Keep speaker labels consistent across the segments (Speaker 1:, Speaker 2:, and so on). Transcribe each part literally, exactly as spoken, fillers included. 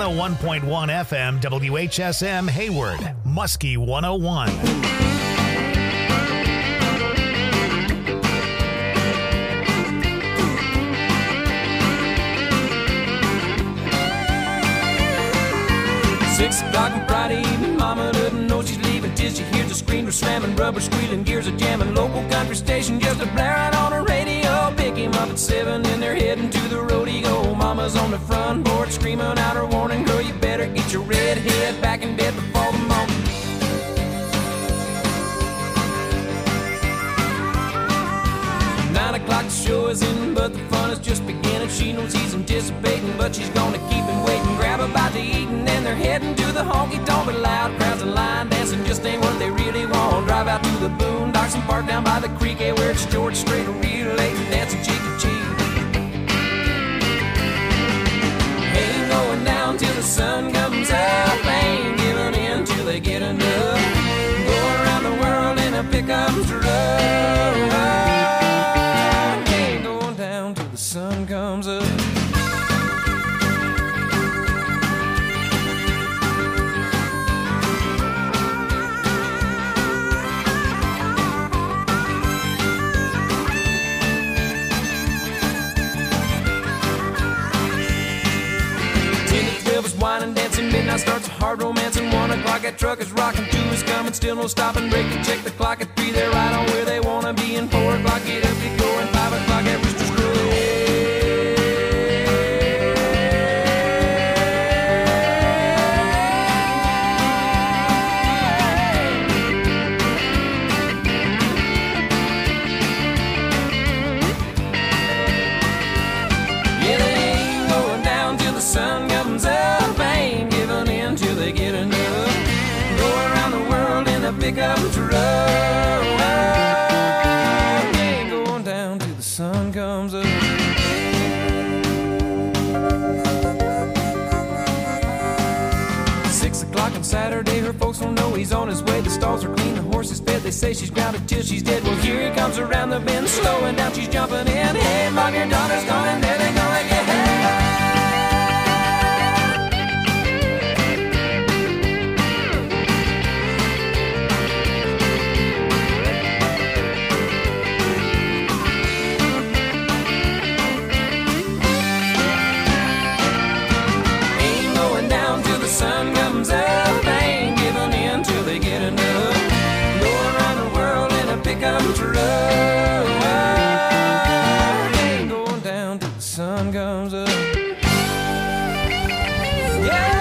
Speaker 1: oh one point one F M, W H S M, Hayward, Muskie one oh one.
Speaker 2: Six o'clock on Friday evening, mama doesn't know she's leaving till she hears the screen slamming, rubber squealing, gears are jamming, local country station just a blaring on the radio. Pick him up at seven and they're heading to the rodeo. Mama's on the front porch screaming out her warning, girl, you better get your red head back in bed before the morning. Nine o'clock the show is in, but the fun is just beginning. She knows he's anticipating, but she's gonna keep him waiting. Grab a bite to eat and then they're heading to the honky-tonk. But loud crowds and line dancing just ain't what they really want. Drive out to the boondocks and park down by the creek, eh, where it's George Strait relating, dancing cheek to cheek. Ain't going down till the sun comes up, ain't giving in till they get enough. Go around the world in a pickup truck. The sun comes up. Ten to twelve is wine and dancing, midnight starts a hard romance, and one o'clock that truck is rocking, two is coming, still no stopping, break and check the clock at three, they're right on where they wanna be, and four o'clock get up, get going, five o'clock at Rooster's Crow. Pickup truck, ain't going down till the sun comes up. Six o'clock on Saturday, her folks don't know he's on his way. The stalls are clean, the horse is fed. They say she's grounded till she's dead. Well, here he comes around the bend, slowing down, she's jumping in. Hey, mom, your daughter's gone, and there they go again. Sun comes up, ain't giving in till they get enough. Go around the world in a pickup truck, ain't going down till the sun comes up. Yeah.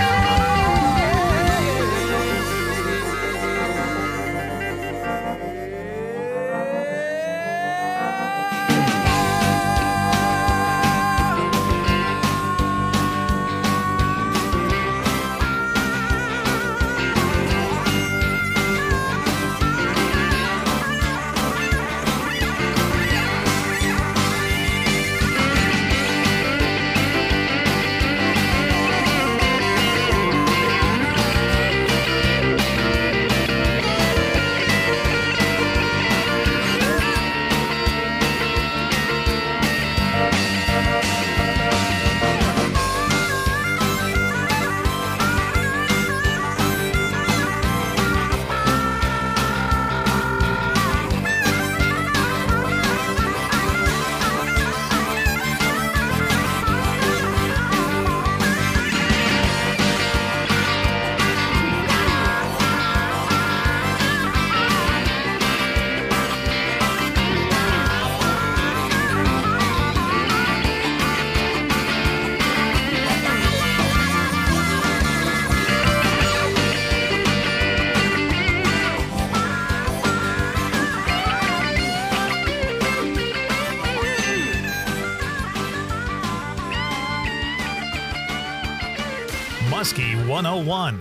Speaker 1: Muskie one oh one.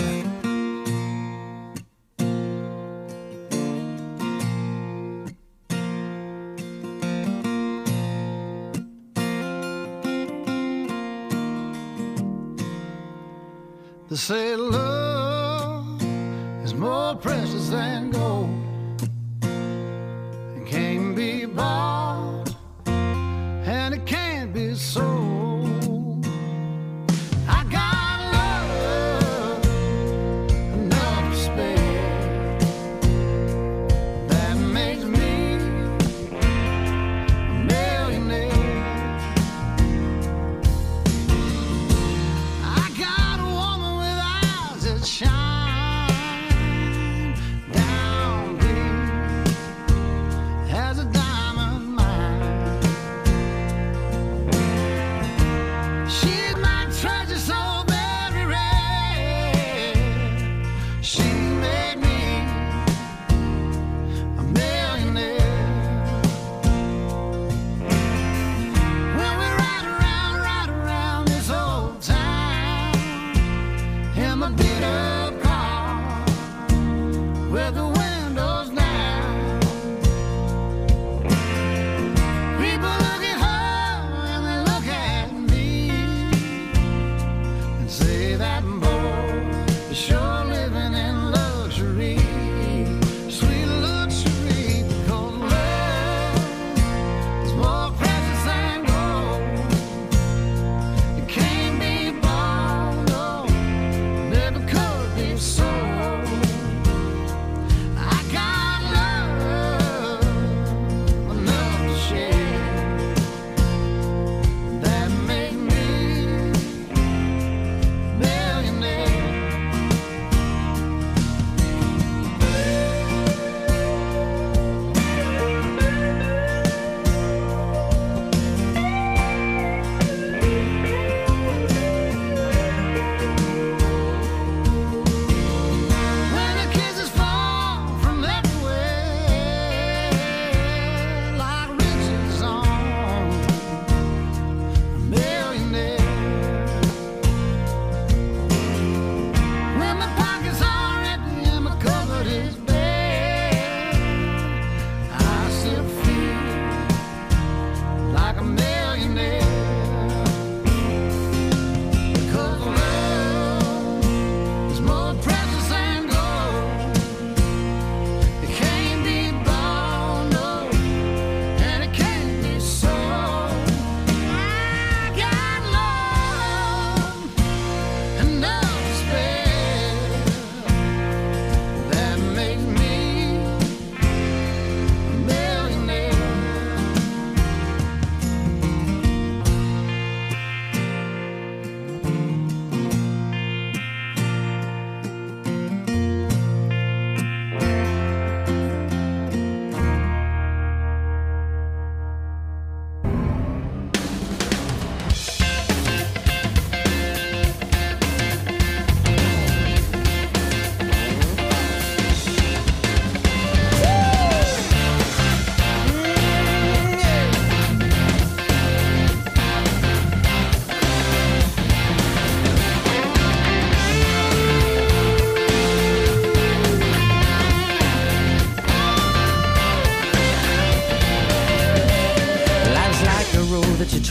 Speaker 3: They say love is more precious than gold. It can't be bought and it can't be sold. I got love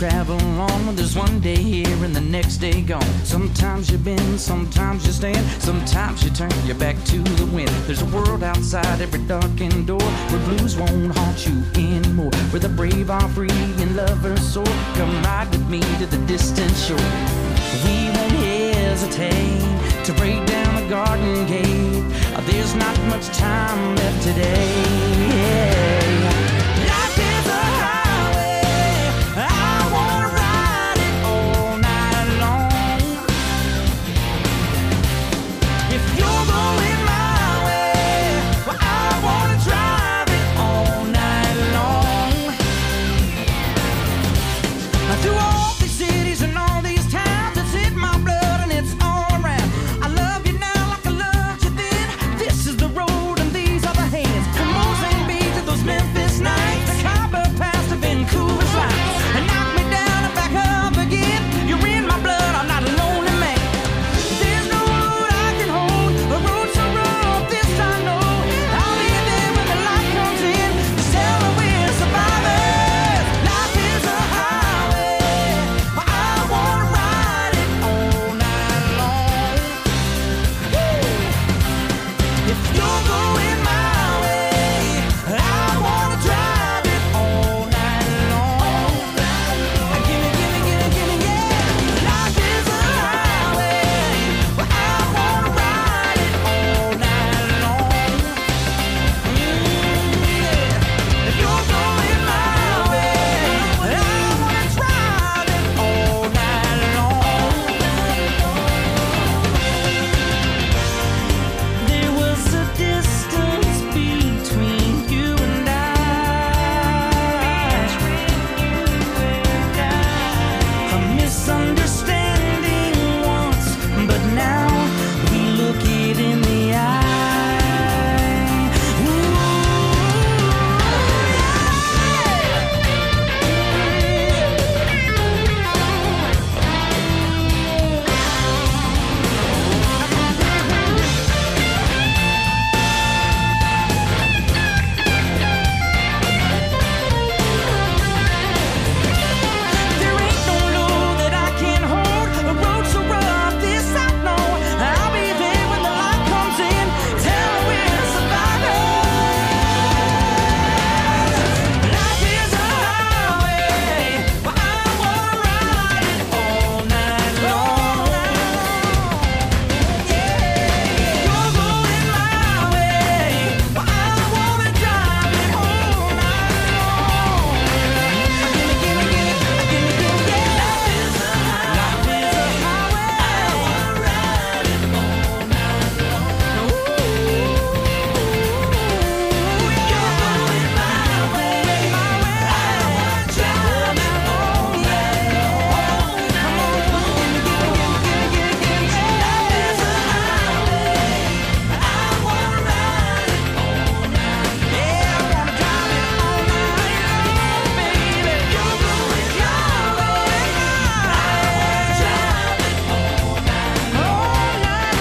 Speaker 4: travel on. There's one day here and the next day gone. Sometimes you bend, sometimes you stand, sometimes you turn your back to the wind. There's a world outside every darkened door where blues won't haunt you anymore, where the brave are free and lovers soar. Come ride with me to the distant shore. We won't hesitate to break down the garden gate. There's not much time left today. Life is a highway, I wanna ride it all night long. If you're going my way, well, I wanna drive it all night long. Through all these cities and all these towns, it's in my blood and it's all around. I love you now like I loved you then. This is the road and these are the hands. From Mozambique to those Memphis nights, the Khyber Pass to Vancouver's lights, and knock me down and back up again. You're in my blood, I'm not a lonely man. There's no road I can hold, a road so rough, this I know. I'll be there when the light comes in, to tell her we're survivors. Life is a highway, but I wanna ride it all night long. Woo! If you're going my way, I wanna drive it all night long. Gimme, gimme, gimme, gimme, yeah. Life is a highway, but I wanna ride it all night long. Mm, yeah. If you're going my way, I wanna drive it all night long. There was a distance between you and I. A misunderstanding once, but now we look it in the eye. Ooh, there ain't no load that I can't hold. A road so rough, this I know. I'll be there when the light comes in. Tell her we're survivors. Life is a highway, but I wanna ride it all night long. Yeah, you're going my way, but I wanna drive it all night long. Gimme, gimme, gimme, gimme, gimme, yeah. Life is a highway, I wanna ride it all night long. You're going my way, I wanna drive it all night long. Come on, gimme, gimme, gimme, gimme, gimme, gimme, yeah. Life is a highway, I wanna ride it all night. Yeah, I wanna drive it all night long, baby. You're going your way, I wanna drive it all night, all night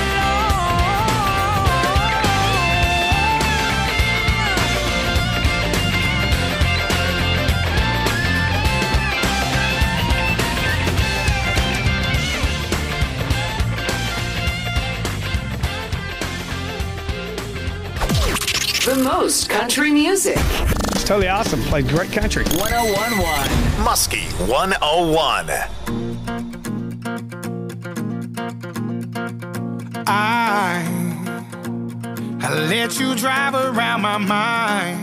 Speaker 5: The most country music.
Speaker 6: It's totally awesome. Played great country.
Speaker 5: one oh one point one.
Speaker 1: Muskie one oh one.
Speaker 7: I, I let you drive around my mind.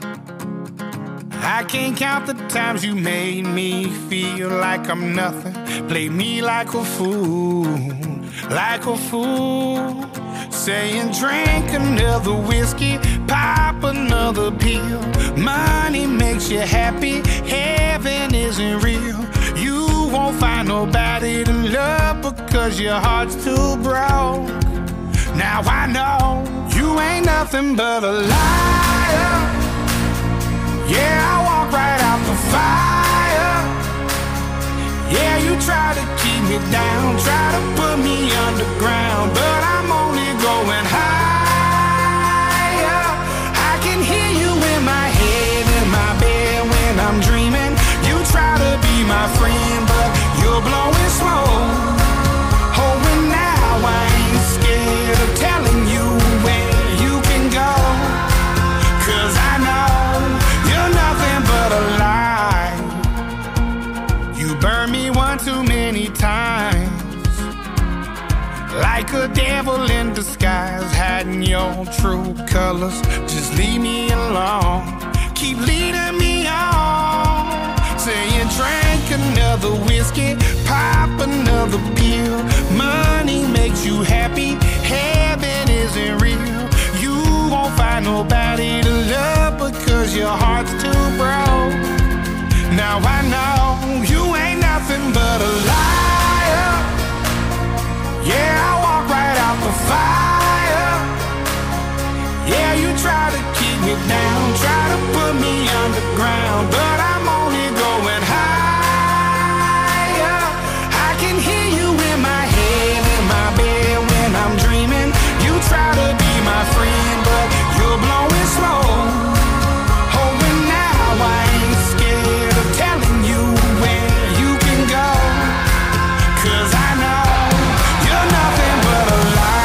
Speaker 7: I can't count the times you made me feel like I'm nothing. Played me like a fool, like a fool. Saying drink another whiskey, pop another pill. Money makes you happy, heaven isn't real. You won't find nobody to love because your heart's too broke. Now I know you ain't nothing but a liar. Yeah, I walk right out the fire. Yeah, you try to keep me down, try to put me underground, but I'm only going higher. I can hear you in my head, in my bed when I'm dreaming. You try to be my friend, like a devil in disguise, hiding your true colors. Just leave me alone. Keep leading me on. Saying drink another whiskey, pop another pill. Money makes you happy, heaven isn't real. You won't find nobody to love because your heart's too broke. Now I know you ain't nothing but a liar. Yeah, I walk right out the fire. Yeah, you try to keep me down, try to put me underground, but I'm only going higher. I can hear you in my head, in my bed when I'm dreaming. You try to be my friend, but you're blowing slow. Oh, and now I ain't scared of telling you where you can go, 'cause I know you're nothing but a lie.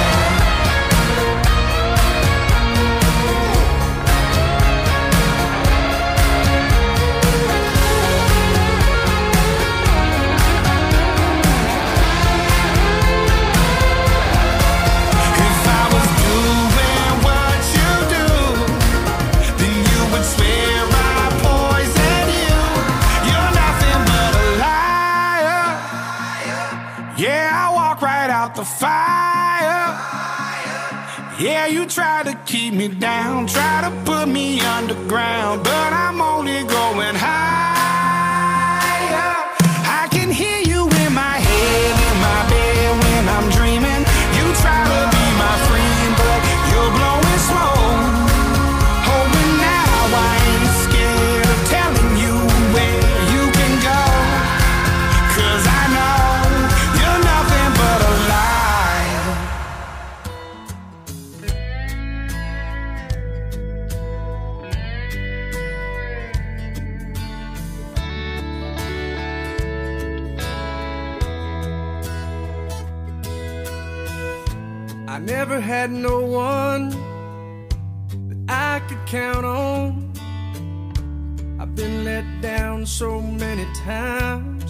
Speaker 7: The fire. Yeah, you try to keep me down, try to put me underground, but I'm only going higher. I can hear you in my head, in my bed when I'm dreaming. You try to be my friend, but you're blowing slow. Oh, and now I ain't scared of telling you where you can go, 'cause I know you're nothing but a lie.
Speaker 8: I never had no one that I could count on. I've been let down so many times.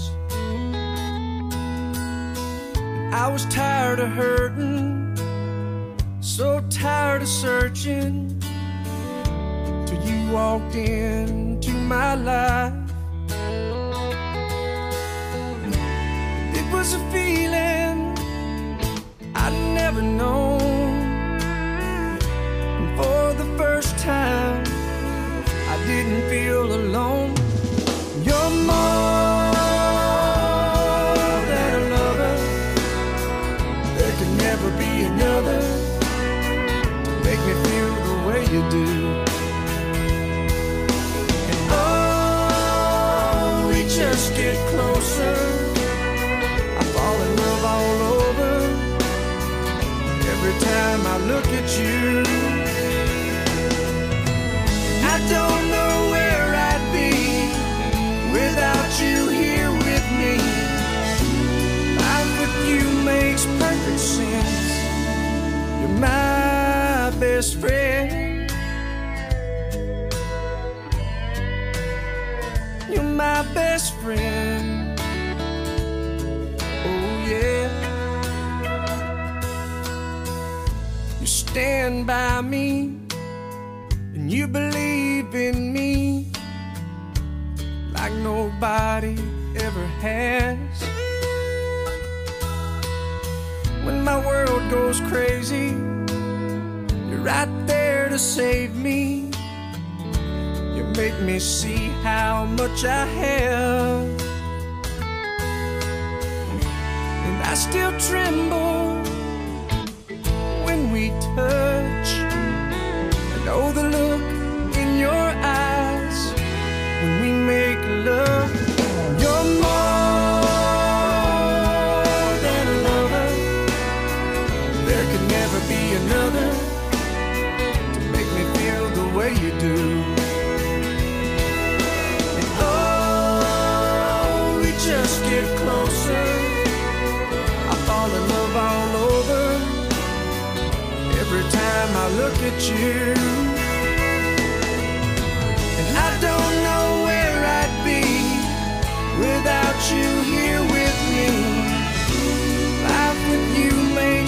Speaker 8: I was tired of hurting, so tired of searching, till you walked into my life. It was a feeling I'd never known. And for the first time, I didn't feel alone. You're more than a lover. There can never be another to make me feel the way you do. And oh, we just get closer. I fall in love all over. Every time I look at you, I don't know where I'd be without you here with me. Life with you makes perfect sense. You're my best friend. You're my best friend. Oh yeah. You stand by me and you believe in me like nobody ever has. When my world goes crazy, you're right there to save me. You make me see how much I have, and I still tremble when we touch. I know the look in your eyes when we make love. You're more than a lover. There could never be another to make me feel the way you do. And oh, we just get closer. I fall in love all over. Every time I look at you, and I don't know where I'd be without you here with me. Life with you makes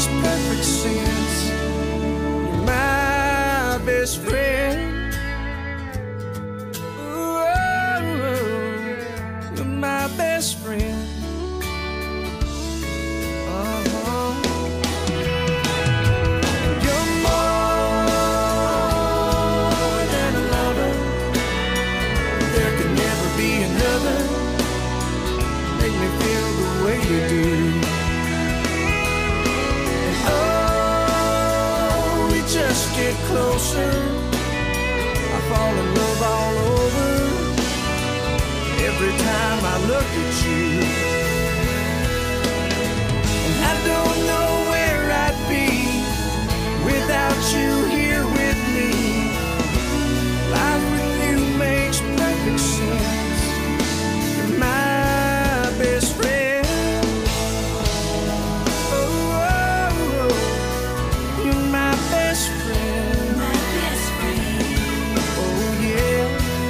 Speaker 8: get closer, I fall in love all over. Every time I look at you, and I don't know where I'd be without you here with me. Life with you makes perfect sense. You're my best friend. Oh, oh, oh. You're my best friend. My best friend. Oh, yeah.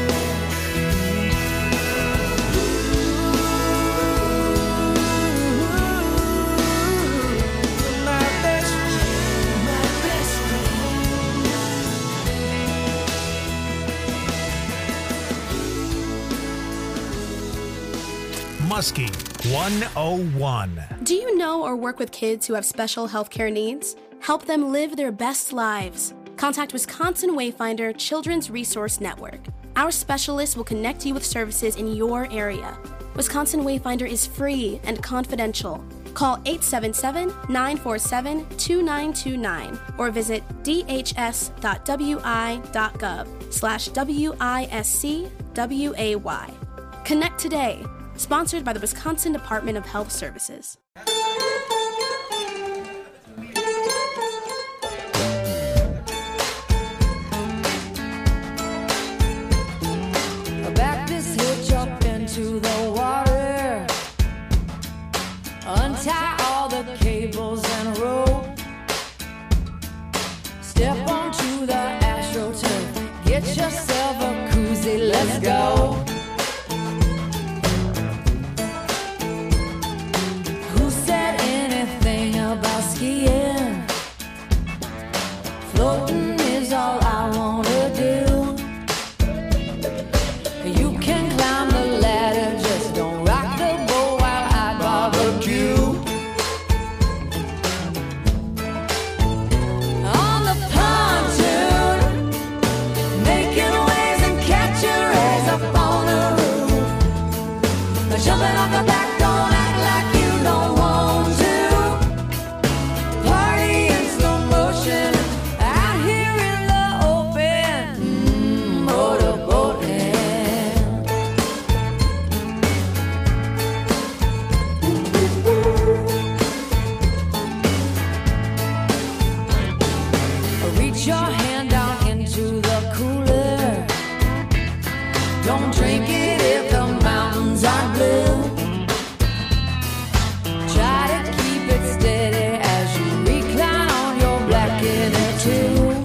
Speaker 1: Muskie one oh one.
Speaker 9: Do you know or work with kids who have special healthcare needs? Help them live their best lives. Contact Wisconsin Wayfinder Children's Resource Network. Our specialists will connect you with services in your area. Wisconsin Wayfinder is free and confidential. Call eight seven seven, nine four seven, two nine two nine or visit dhs.wi.gov slash W-I-S-C-W-A-Y. Connect today. Sponsored by the Wisconsin Department of Health Services.
Speaker 4: Back this hitch up into the water. Untie all the cables and rope. Step onto the AstroTurf. Get yourself a koozie, let's go. Who said anything about skiing? Floating is all I wanna do. You can climb the ladder, just don't rock the boat while I barbecue. On the pontoon, making waves and catching rays up on the roof. Jumping off the back, don't act like you don't want to. Party in slow motion, out here in the open. Mm, motorboating. Reach your hand down into the cooler. Don't drink it if the mountains are blue. Try to keep it steady as you recline on your black inner tube.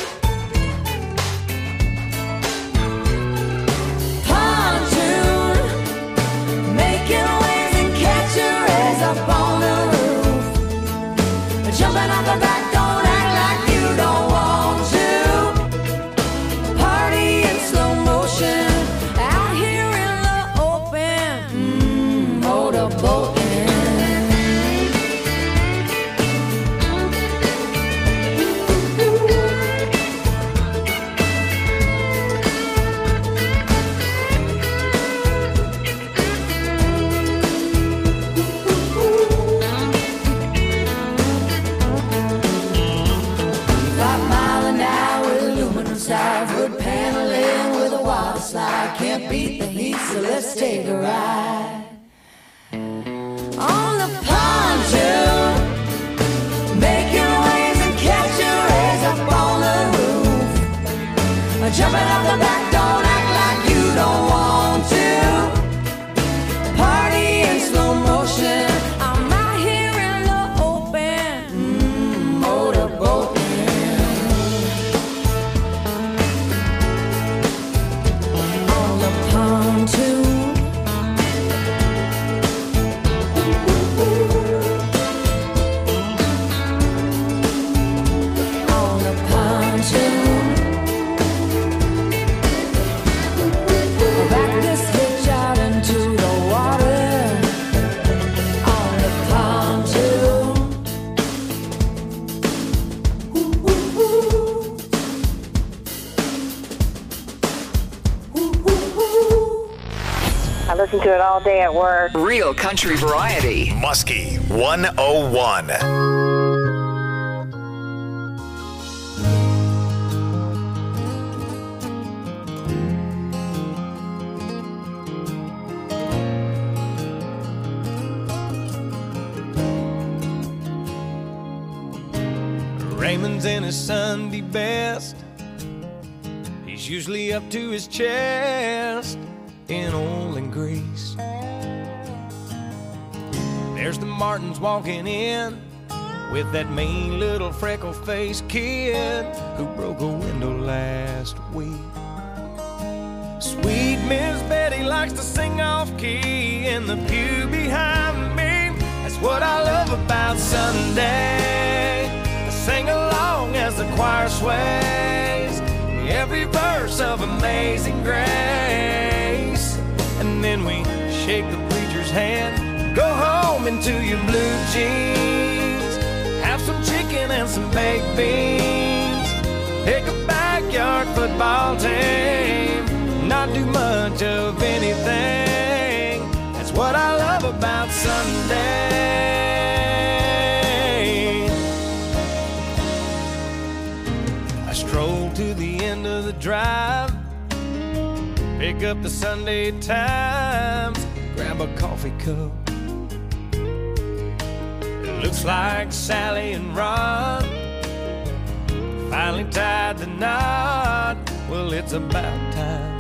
Speaker 4: Pontoon, making waves and catching rays up on the roof. Jumping off the back, don't act like you don't want to. Party in slow motion, out here in the open. Mm, motorboating. Five mile an hour, aluminum side, wood paneling with a water slide. Can't beat the heat, so let's take a ride. On the pontoon, making waves and catching rays up on the roof. Jumping off the back, don't act like you don't want to. Party in slow motion, I'm out here in the open. Mm, motorboating. On the pontoon. On the pontoon. Back this hitch out into the water. On the pontoon.
Speaker 10: I listen to it all day at work.
Speaker 5: Real country variety.
Speaker 1: Muskie one oh one.
Speaker 8: Raymond's in his Sunday best. He's usually up to his chest in oil and grease. There's the Martins walking in with that mean little freckle-faced kid who broke a window last week. Sweet Miss Betty likes to sing off-key in the pew behind me. That's what I love about Sunday. I sing along as the choir sways every verse of Amazing Grace. And then we shake the preacher's hand, go home into your blue jeans, have some chicken and some baked beans, pick a backyard football team, not do much of anything. That's what I love about Sunday. I stroll to the end of the drive, pick up the Sunday Times, grab a coffee cup. It looks like Sally and Ron finally tied the knot. Well, it's about time.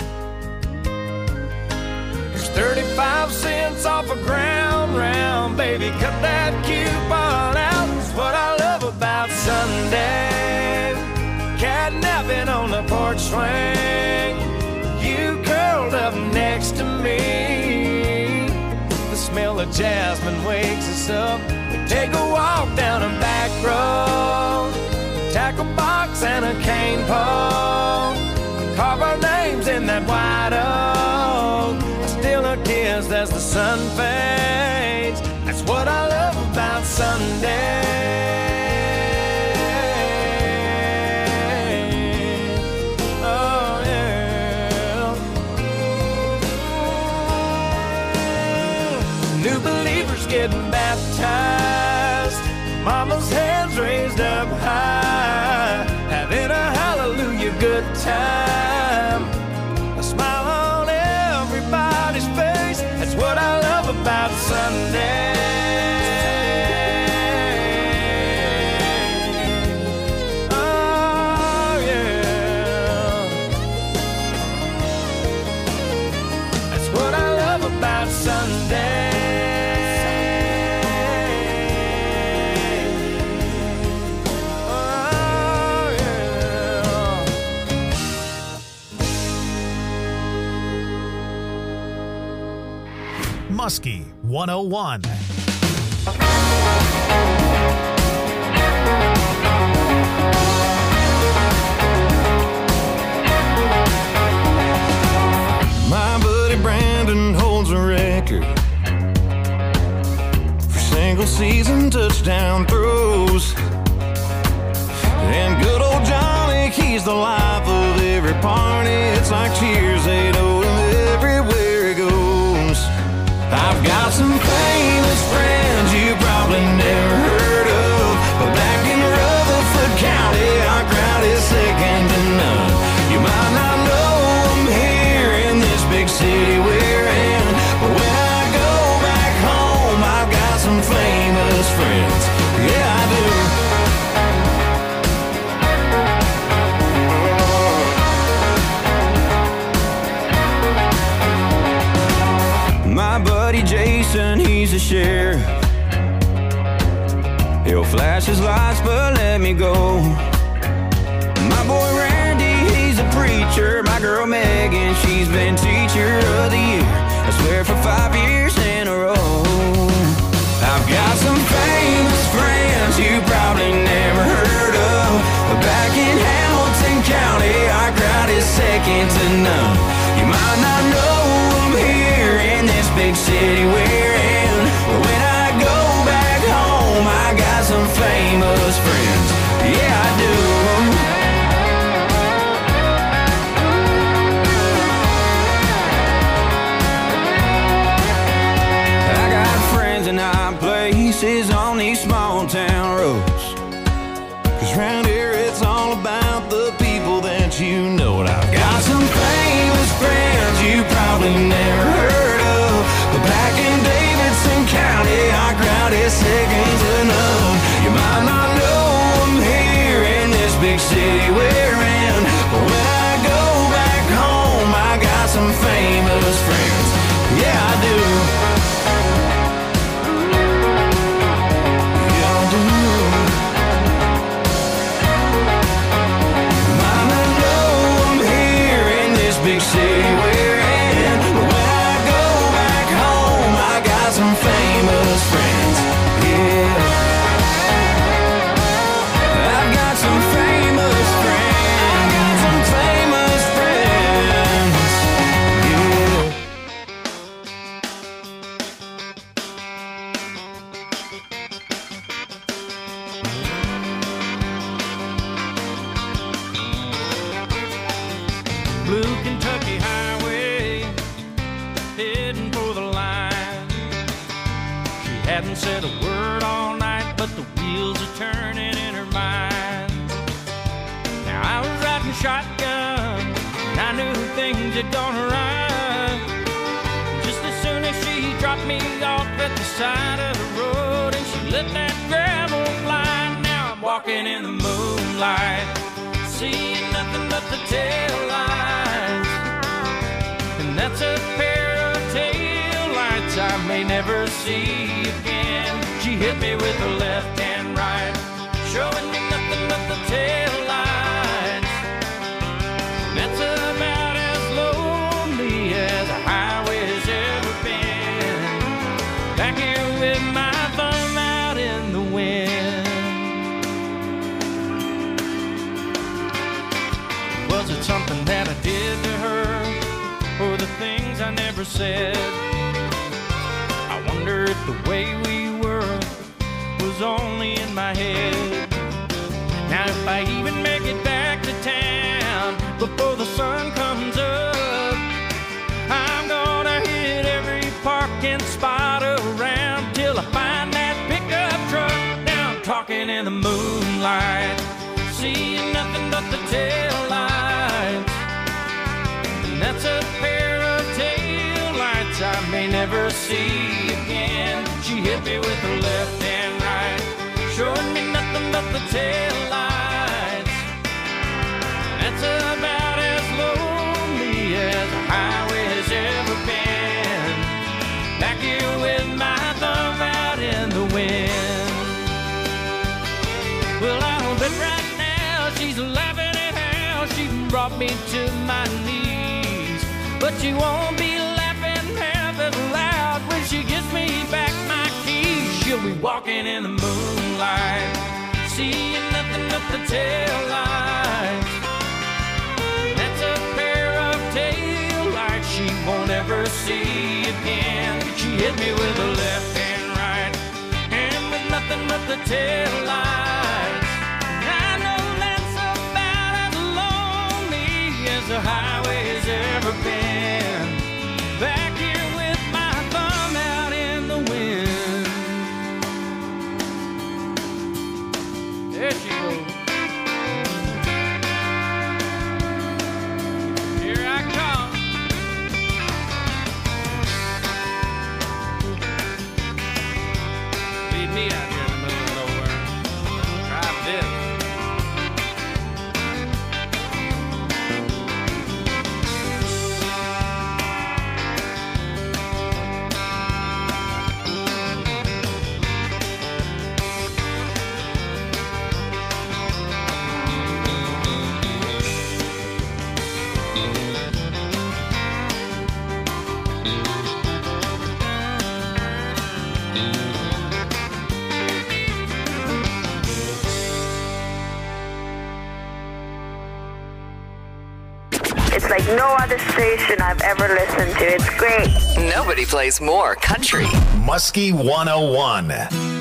Speaker 8: Here's thirty-five cents off a ground round, baby, cut that coupon out. It's what I love about Sunday. Catnapping on the porch swing, you curled up next to me. The smell of jasmine wakes us up. We take a walk down a back road, tackle box and a cane pole, carve our names in that white oak. I steal a kiss as the sun fades. That's what I love about Sunday. Getting baptized, mama's hands raised up high, having a hallelujah good time, a smile on everybody's face. That's what I love about Sunday. Oh yeah, that's what I love about Sunday.
Speaker 1: Muskie one oh one.
Speaker 11: My buddy Brandon holds a record for single season touchdown throws. And good old Johnny, he's the life of every party. It's like cheers, they know him everywhere he goes. I've got some famous friends you probably never heard of, but back in Rutherford County, our crowd is second to none. You might not know them here in this big city we're in, but when I go back home, I've got some famous friends. Yeah, I do. My buddy Jason, he's a sheriff. He'll flash his lights, but let me go. My boy Randy, he's a preacher. My girl Megan, she's been teacher of the year, I swear for five years in a row. I've got some famous friends you probably never heard of, but back in Hamilton County, our crowd is second to none. You might not know them here in this big city we're in, but when I go back home, I got some famous friends. Yeah, I do. I got friends in high places on these small town roads, 'cause round here it's all about the people that you know. And I've got some famous friends you probably never heard of, but back in Davidson County, our crowd is second to none. You might not know them here we're in. When I go back home, I got some famous friends. Yeah, I do. Yeah, I do. Mama know I'm here in this big city we're in. When I go back home, I got some famous friends. Yeah. I've got some famous friends. I've got some famous friends. Yeah.
Speaker 8: Blue Kentucky Highway, heading for the line. She hadn't said a word all night, but the wheels are turning in her mind. Now I was riding shotgun, and I knew things had gone awry. Just as soon as she dropped me off at the side of the road, and she let that gravel fly. Now I'm walking in the moonlight, seeing nothing but the tail lights. And that's a pair of tail lights I may never see again. She hit me with her left and right, showing me nothing but the tail lights. And that's about as lonely as a highway has ever been. Back here with my thumb out in the wind. Was it something that I did to her, or the things I never said? I wonder if the way we were was only in my head. Now if I even make it back to town before the sun comes up, I'm gonna hit every parking spot around till I find that pickup truck. Now I'm talking in the moonlight, seeing nothing but the tail lights. And that's a pair of tail lights I may never see again. She hit me with her left and right, showing me nothing but the tail lights. That's about as lonely as a highway has ever been. Back here with my thumb out in the wind. Well, I don't bet right now she's laughing at how she brought me to my knees. But she won't be laughing half as loud when she gives me back my keys. She'll be walking in the moonlight, seeing nothing but the tail lights. That's a pair of tail lights she won't ever see again. She hit me with her left and right, and with nothing but the tail lights. I know that's about as lonely as the highway has ever been. Back here with my thumb out in the wind. There she goes. Here I come. Leave me out here in the middle of nowhere. Try this.
Speaker 10: It's like no other station I've ever listened to. It's great.
Speaker 5: Nobody plays more country.
Speaker 1: Muskie one oh one.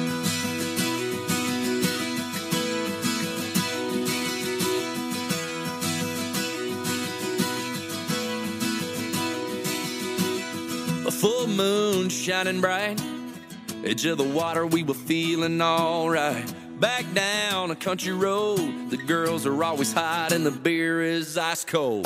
Speaker 2: A full moon shining bright, edge of the water, we were feeling alright. Back down a country road, the girls are always hot and the beer is ice cold.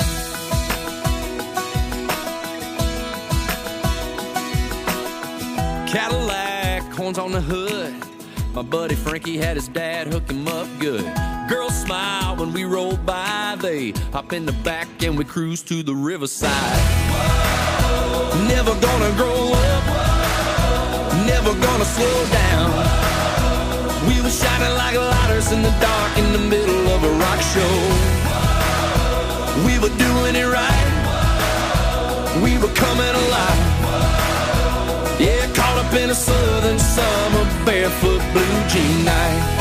Speaker 2: Cadillac, horns on the hood, my buddy Frankie had his dad hook him up good. Girls smile when we roll by. They hop in the back and we cruise to the riverside. Whoa. Never gonna grow up. Whoa. Never gonna slow down. Whoa. We were shining like lighters in the dark in the middle of a rock show. Whoa. We were doing it right. Whoa. We were coming alive. Whoa. Yeah, caught up in a southern summer barefoot blue jean night.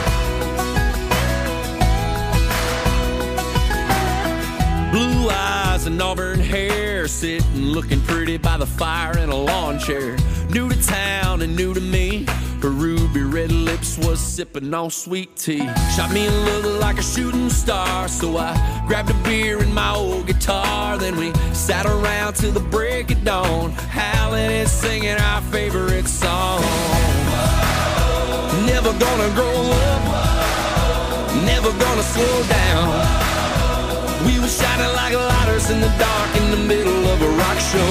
Speaker 2: Blue eyes and auburn hair, sitting looking pretty by the fire in a lawn chair. New to town and new to me, her ruby red lips was sipping on sweet tea. Shot me a look like a shooting star, so I grabbed a beer and my old guitar. Then we sat around till the break of dawn, howling and singing our favorite song. Never gonna grow up, never gonna slow down. We were shining like lighters in the dark in the middle of a rock show.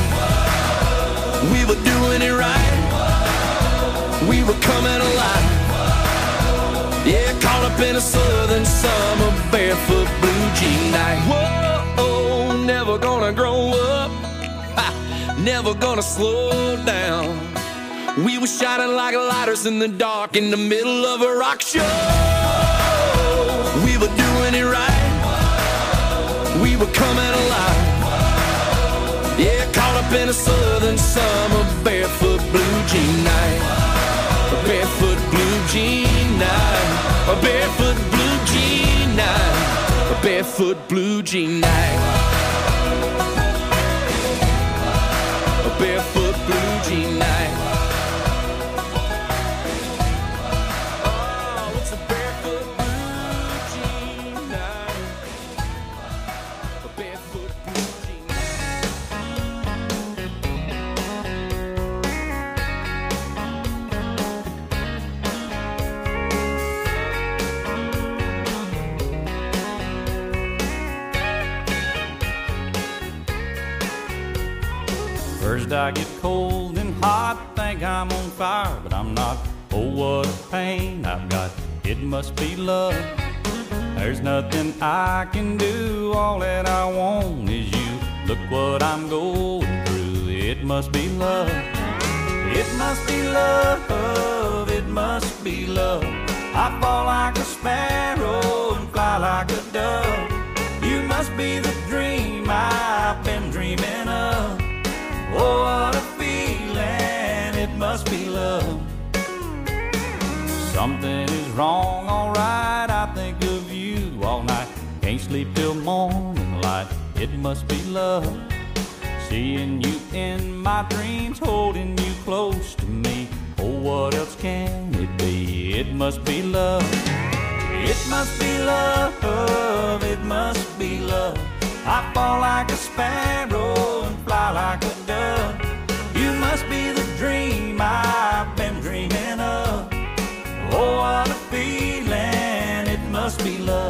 Speaker 2: We were doing it right. We were coming alive. Yeah, caught up in a southern summer barefoot blue jean night. Whoa, never gonna grow up. Ha, never gonna slow down. We were shining like lighters in the dark in the middle of a rock show. We were doing it right. We were coming alive. Yeah, caught up in a southern summer barefoot blue jean night. A barefoot blue jean night. A barefoot blue jean night. A barefoot blue jean night. A barefoot blue jean night.
Speaker 12: First I get cold and hot, think I'm on fire, but I'm not. Oh, what a pain I've got, it must be love. There's nothing I can do, all that I want is you. Look what I'm going through, it must be love. It must be love, it must be love. I fall like a sparrow and fly like a dove. You must be the dream I've been dreaming of. Oh, what a feeling, it must be love. Something is wrong, alright, I think of you all night. Can't sleep till morning light, it must be love. Seeing you in my dreams, holding you close to me. Oh, what else can it be? It must be love. It must be love, it must be love. I fall like a sparrow and fly like a dove. You must be the dream I've been dreaming of. Oh, what a feeling, it must be love.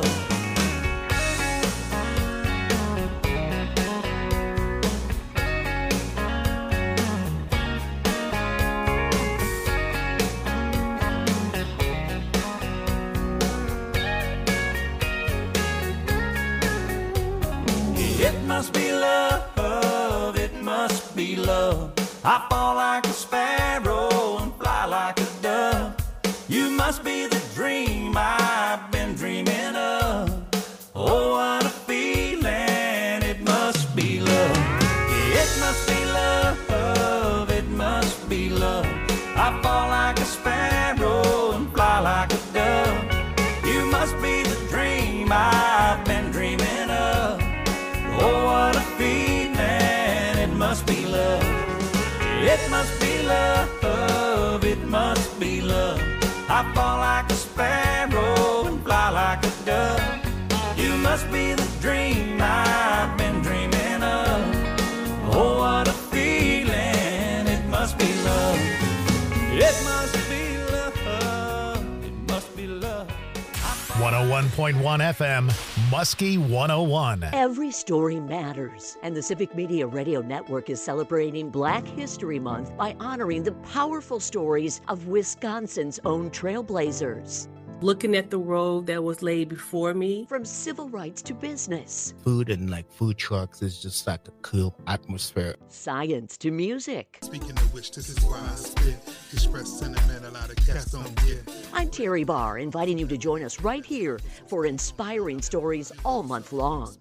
Speaker 12: It must be love, it must be love. I fall like a sparrow and fly like a dove. You must be the dream I've been dreaming of. Oh, what a feeling, it must be love. It must be love, it must be love. I fall like a sparrow and fly like a dove. You must be the dream I've been dreaming of. Oh, what a feeling, it must be love. It must be love, it must be love. I fall like a sparrow and fly like a dove. You must be the dream I've been dreaming of. Oh, what a feeling, it must be love. It must be love, it must be love.
Speaker 1: one oh one point one F M, Muskie one oh one.
Speaker 13: Every story matters, and the Civic Media Radio Network is celebrating Black History Month by honoring the powerful stories of Wisconsin's own trailblazers.
Speaker 14: looking at the road that was laid before me.
Speaker 13: From civil rights to business.
Speaker 15: Food and like food trucks is just like a cool atmosphere.
Speaker 13: Science to music.
Speaker 16: Speaking of which, this is why I spit. Express sentiment a lot of cats don't get.
Speaker 13: I'm Terry Barr, inviting you to join us right here for inspiring stories all month long.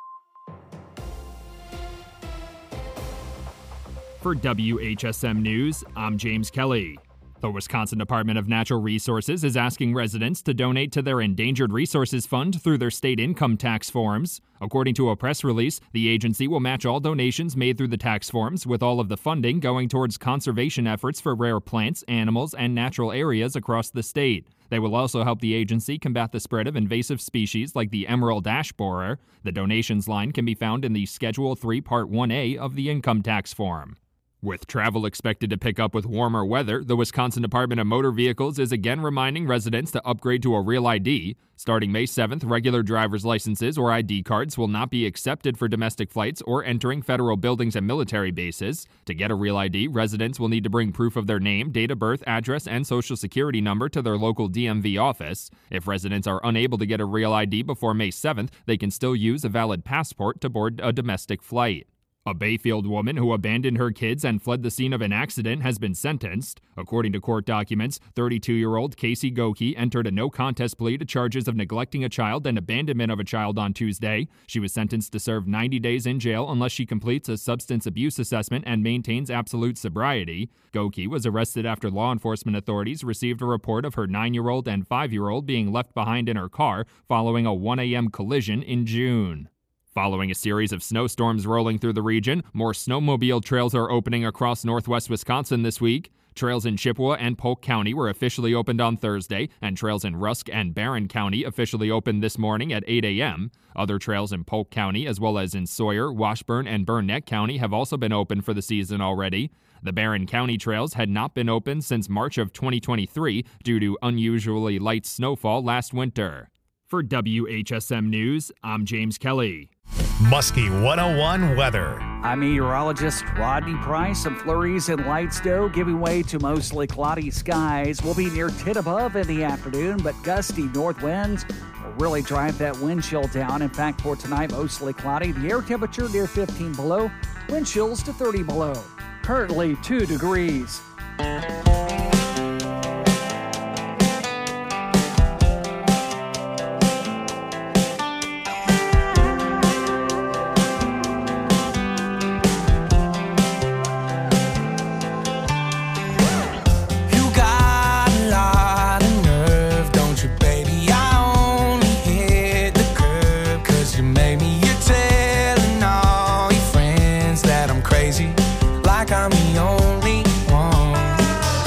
Speaker 17: For W H S M News, I'm James Kelly. The Wisconsin Department of Natural Resources is asking residents to donate to their Endangered Resources Fund through their state income tax forms. According to a press release, the agency will match all donations made through the tax forms, with all of the funding going towards conservation efforts for rare plants, animals, and natural areas across the state. They will also help the agency combat the spread of invasive species like the emerald ash borer. The donations line can be found in the Schedule three Part one A of the income tax form. With travel expected to pick up with warmer weather, the Wisconsin Department of Motor Vehicles is again reminding residents to upgrade to a Real I D. Starting May seventh, regular driver's licenses or I D cards will not be accepted for domestic flights or entering federal buildings and military bases. To get a Real I D, residents will need to bring proof of their name, date of birth, address, and social security number to their local D M V office. If residents are unable to get a Real I D before May seventh, they can still use a valid passport to board a domestic flight. A Bayfield woman who abandoned her kids and fled the scene of an accident has been sentenced. According to court documents, thirty-two-year-old Casey Goki entered a no-contest plea to charges of neglecting a child and abandonment of a child on Tuesday. She was sentenced to serve ninety days in jail unless she completes a substance abuse assessment and maintains absolute sobriety. Goki was arrested after law enforcement authorities received a report of her nine-year-old and five-year-old being left behind in her car following a one a.m. collision in June. Following a series of snowstorms rolling through the region, more snowmobile trails are opening across northwest Wisconsin this week. Trails in Chippewa and Polk County were officially opened on Thursday, and trails in Rusk and Barron County officially opened this morning at eight a.m. Other trails in Polk County, as well as in Sawyer, Washburn, and Burnett County, have also been open for the season already. The Barron County trails had not been open since March of twenty twenty-three due to unusually light snowfall last winter. For W H S M News, I'm James Kelly.
Speaker 1: Muskie one oh one weather.
Speaker 18: I'm meteorologist Rodney Price. Some flurries in light snow giving way to mostly cloudy skies. We'll be near ten above in the afternoon, but gusty north winds will really drive that wind chill down. In fact, for tonight, mostly cloudy. The air temperature near fifteen below. Wind chills to thirty below. Currently two degrees.
Speaker 4: I'm the only one.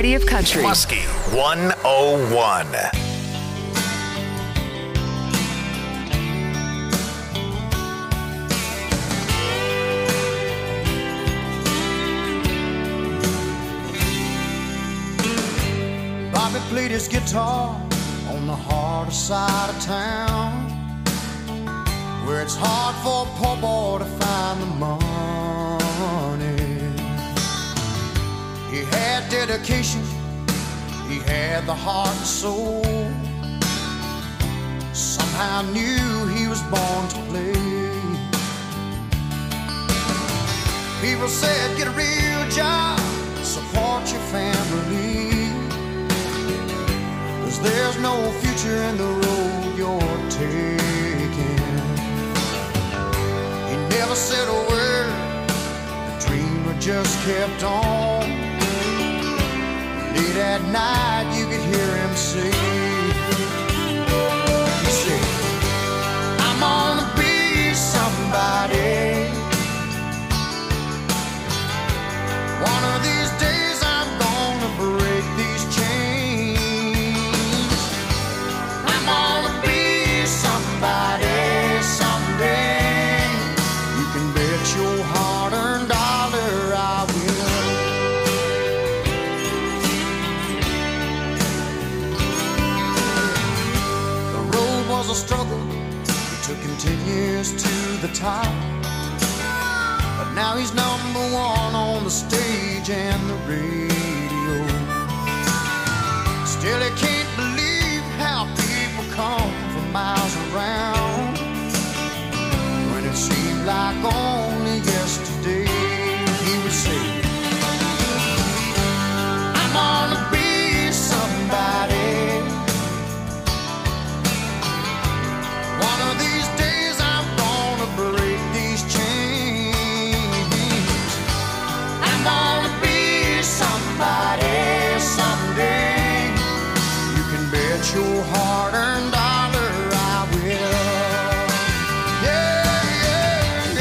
Speaker 5: Variety of Country.
Speaker 1: Muskie one oh one.
Speaker 3: Bobby played his guitar on the harder side of town, where it's hard for a poor boy to find the money. He had dedication, he had the heart and soul. Somehow knew he was born to play. People said, get a real job, support your family, 'cause there's no future in the road you're taking. He never said a word, the dreamer just kept on. Late at night you could hear him say, he said, I'm gonna be somebody. One of these days I'm gonna break these chains. I'm gonna be somebody someday. You can bet your hard-earned dollar I will. The road was a struggle, it took him ten years to the top. But now he's number one on the stage and the radio. Still he can't believe how people come from miles around, when it seemed like only yesterday he would say, I'm gonna be somebody. One of these days I'm gonna break these chains. I'm gonna be somebody someday. You can bet your hard-earned dollar I will. Yeah, yeah,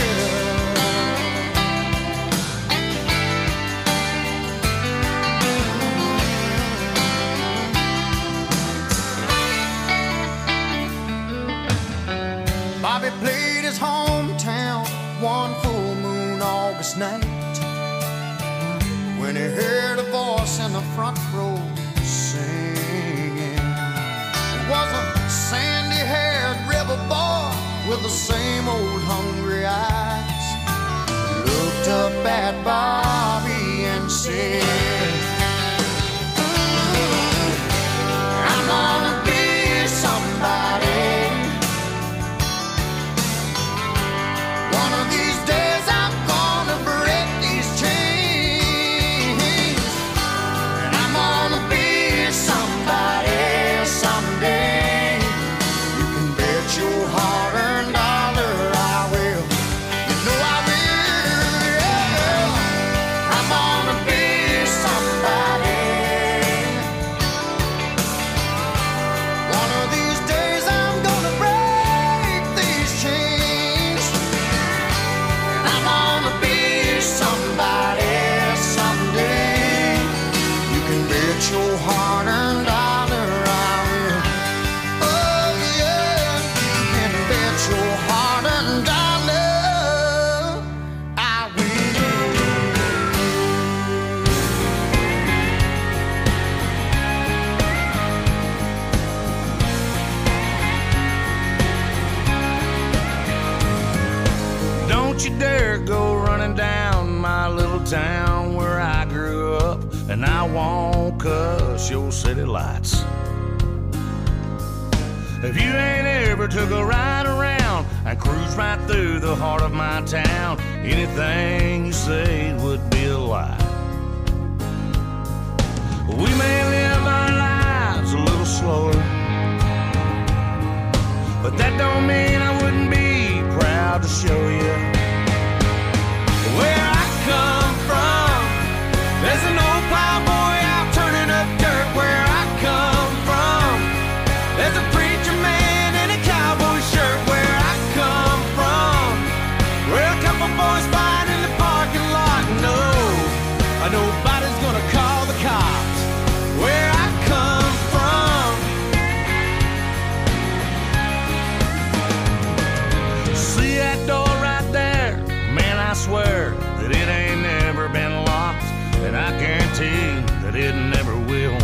Speaker 3: yeah. Bobby played his hometown one full moon August night, when he heard a voice in the front row singing. It was a sandy-haired rebel boy with the same old hungry eyes. He looked up at Bobby and said, I'm gonna be somebody. One of these days I'm gonna break these chains. And I'm gonna be somebody someday. You can bet your hard-earned dollar I will. You know I will, yeah. I'm gonna be somebody. One of these days I'm gonna break these chains. And I'm gonna be somebody someday. You can bet your hard-earned dollar I will. Oh yeah, you can bet your hard-earned dollar I will.
Speaker 7: Don't you dare go running down my little town where I grew up, and I won't cuss your city lights. If you ain't ever took a ride around and cruise right through the heart of my town, anything you say would be a lie. We may live our lives a little slower, but that don't mean I wouldn't be proud to show you where I come from. There's an old plowboy out turning up dirt where I come from. There's a preacher man in a cowboy shirt where I come from. Where a couple boys fight in the parking lot. No, nobody's gonna call the cops
Speaker 12: guarantee that it never will.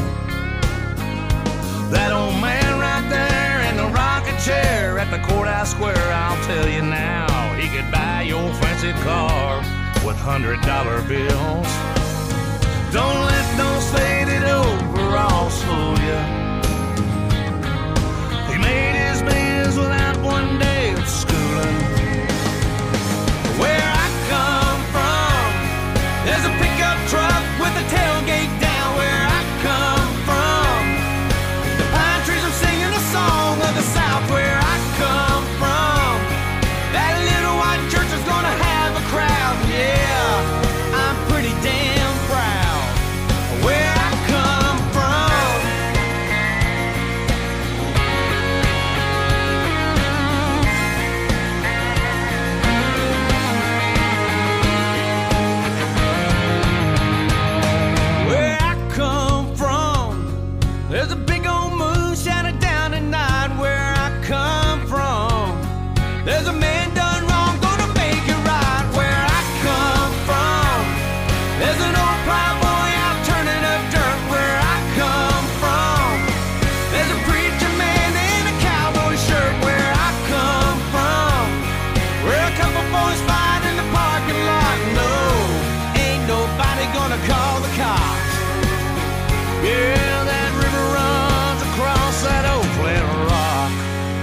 Speaker 12: That old man right there in the rocking chair at the courthouse square, I'll tell you now, he could buy your fancy car with hundred dollar bills. Don't let those faded overalls fool ya. He made his biz without one day of schooling. Where I come from, there's a pickup truck with a tailgate down. Where I come from, the pine trees are singing a song of the South. Where I come from, that little white church is gonna have a crowd. Yeah, I'm pretty damn proud of where I come from. Where I come from, there's a big old moon shining down at night. Where I come from, there's a man done wrong, gonna make it right. Where I come from, there's an old plowboy out turning up dirt. Where I come from, there's a preacher man in a cowboy shirt. Where I come from, where a couple boys fight in the parking lot. No, ain't nobody gonna call the cops. Yeah, that river runs across that old flat rock.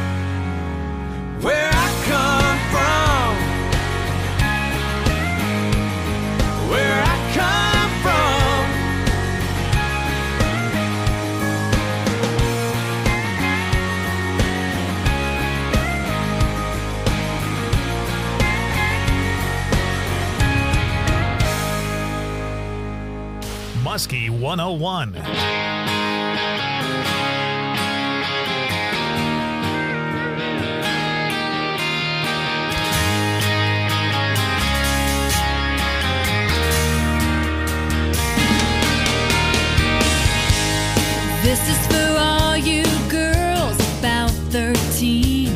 Speaker 12: Where I come from, where I come from.
Speaker 1: Muskie one oh one.
Speaker 19: This is for all you girls about thirteen.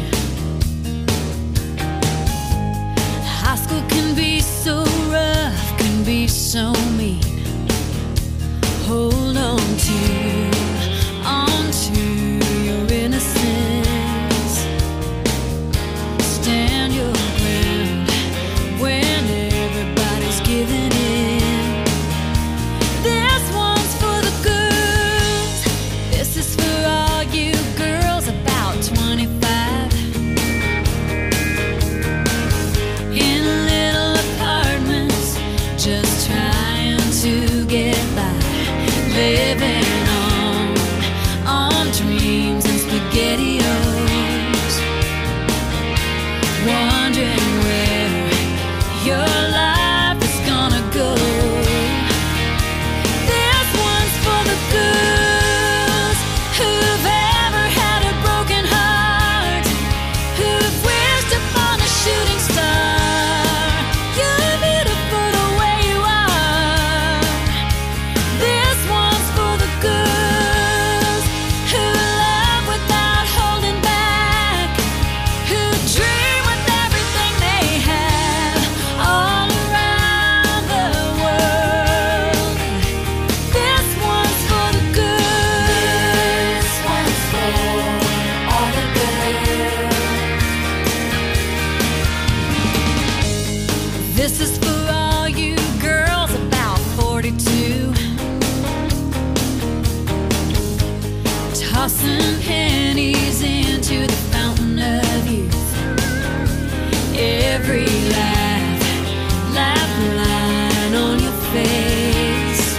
Speaker 19: High school can be so rough, can be so mean. Hold on to, on to your innocence. Stand your ground when everybody's giving in. This one's for the girls. This is for all you girls about twenty-five. In little apartments, just trying to get by. Living on, on dreams and SpaghettiOs. Wondering where your life is gonna go. This one's for the girls who've ever had a broken heart, who've wished upon a shooting star. You're beautiful the way you are. This one's for the girls who love without holding back, who dream with everything they have all around the world. This one's for the girls. This one's for all the girls. This is for all you girls about forty-two. Tossing pennies into the fountain of youth. Every laugh, laugh line on your face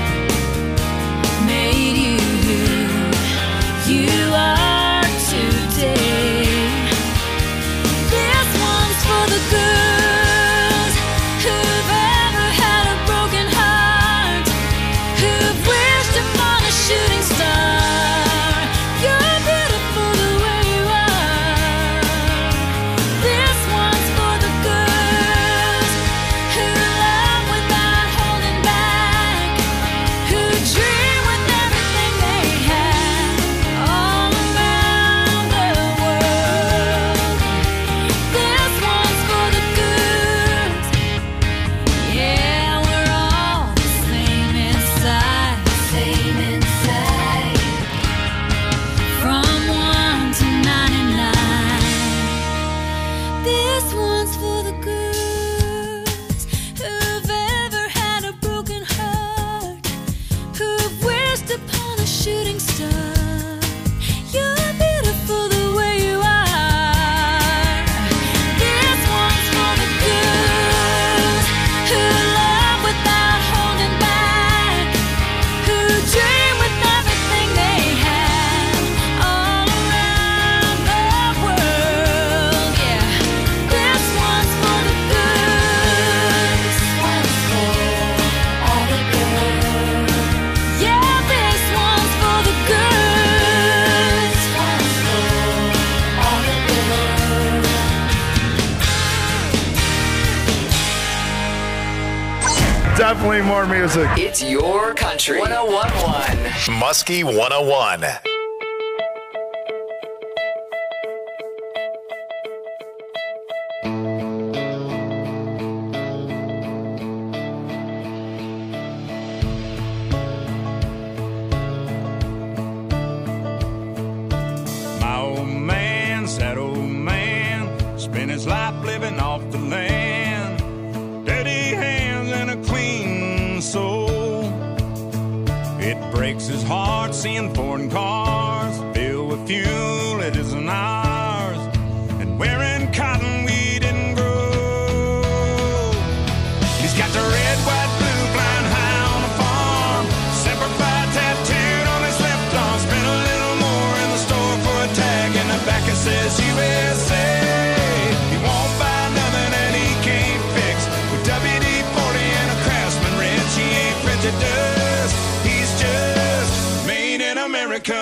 Speaker 19: made you who you are today. This one's for the girls who've ever had a broken heart, who've wished upon a shooting star. You're beautiful the way you are.
Speaker 20: definitely more music.
Speaker 5: It's your country. one oh one point one.
Speaker 1: Muskie one oh one.
Speaker 11: My old man, sad old man, spent his life living off the land. Dirty hands and a clean soul. It breaks his heart seeing foreign cars filled with fuel it isn't ours, and wearing cotton we didn't grow. He's got the red, white, blue flying high on the farm, Semper Fi tattooed on his left arm. Spent a little more in the store for a tag, and the back it says U S A. He won't buy nothing that he can't fix. With W D forty and a Craftsman wrench, he ain't prejudiced. He's just made in America.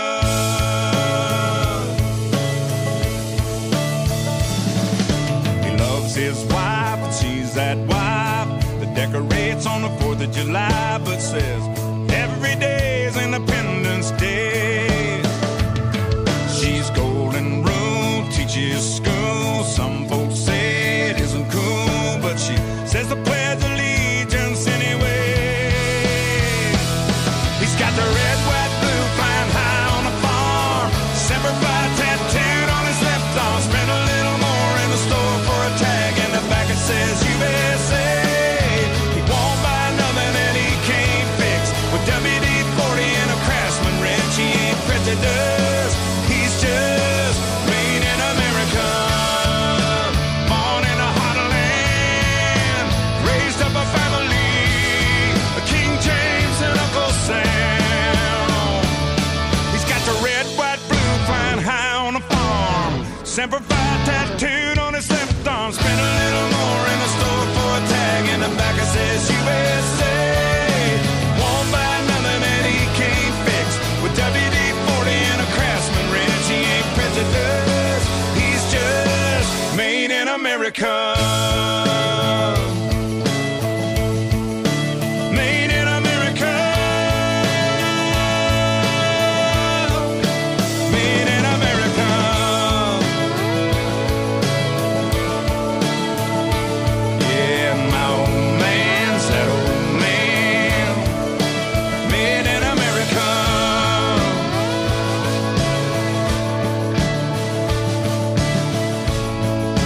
Speaker 11: He loves his wife, and she's that wife that decorates on the fourth of July, but says every day is Independence Day. She's golden rule, teaches school. Some folks say it isn't cool, but she says the Pledge of Allegiance anyway. He's got the red, white, blue flying high on the farm, Semper Fi tattooed on his left arm. Spent a little more in the store for a tag, and the back it says U S A. He won't buy nothing that he can't fix. With W D forty and a Craftsman wrench, he ain't prejudiced. He's just made in America. Born in a hot land, raised up a family, a King James and Uncle Sam. He's got the red, white, blue flying high on the farm, Semper Fi tattooed on his left arm. Spent a little more in the store for a tag, and the back it says U S A. Won't buy nothing that he can't fix. With W D forty and a Craftsman wrench, he ain't prejudiced. He's just made in America.